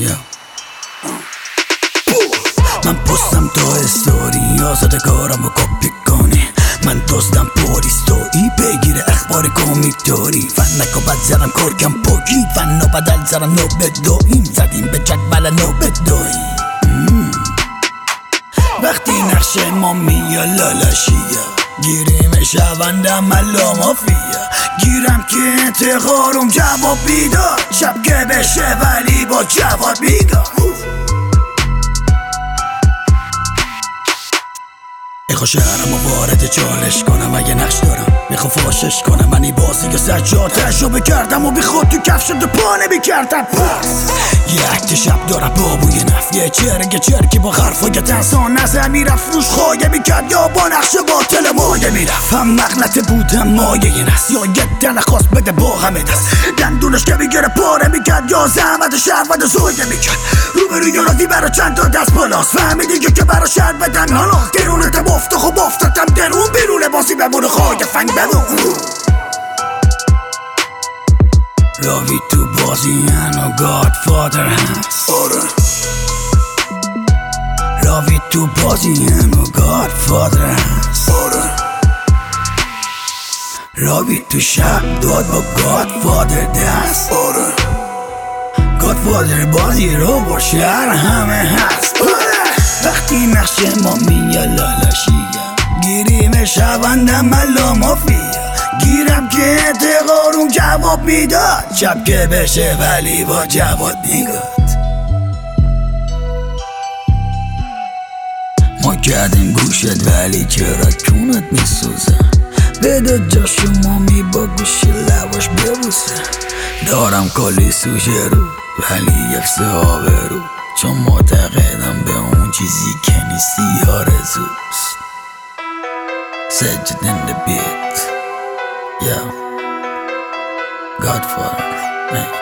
من پستم تو استوری آزاده کارم رو کپی کنی من دوستم پولیستویی بگیره اخبار کمیکتوری فن نکو بد زرم کرکم پوکی فن و بدل زرم نو بدویم زدیم به جدول نو بدویم وقتی نقش ما میا لالاشیه گیریم شوندم ملا مافیا گیرم که انتقارم جواب بیدار شب که بشه ولی با جواب بیدار میخوا شهرم و وارد چالش کنم اگه نقش دارم میخوا فاشش کنم منی بازی که سجاد تجربه کردم و بی خود تو کف شده پا نمیکردم یه عکت شب دارم بابوی نف یه چرکی با حرفای تنسا نزه میرفت روش خواهی میکرد یا با نقش باطل مایه میرفت هم مغلطه بودم مایه نست یا یه دل خواست بده با همه دست دندونش که میگره پاره میکرد یا زحمت شهروند زویه میکرد روبروی رازی برا چند تا دست بالاست فهمیدی که برا شهر بدن حالا درونت بفته خب افتادم درون بیرون بازی بمونه خواهی فنگ بمون راوی تو بازی هنو گادفادر هست راوی تو بازی هنو گادفادر هست راوی تو شب داد با گادفادر دست گادفادر بازی رو با شهر همه هست وقتی نقش ما میا لالاشیه گیریم شوندم ملا مافیا گیرم که انتقارم جواب میداد شب که بشه ولی با جواب میگاد ما کردیم گوشت ولی چرا کونت میسوزه بده جا شما می با گوش لباش ببوسه دارم کلی سوژه رو ولی یک صحابه رو چون معتقدم به اون چیزی که نیستی آرزوست سجد in the beat Godfather, man.